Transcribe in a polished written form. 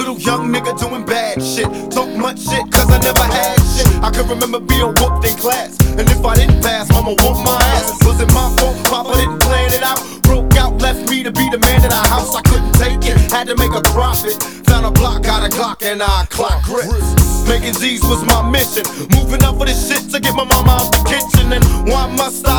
little young nigga doing bad shit. Talk much shit cause I never had shit. I can remember being whooped in class, and if I didn't pass, mama whooped my ass. Was it my fault? Papa didn't plan it out. Broke out, left me to be the man of the house. I couldn't take it, had to make a profit. Found a block, got a clock, and I clock grips. Making Z's was my mission. Moving up for this shit to get my mama out the kitchen. And why must I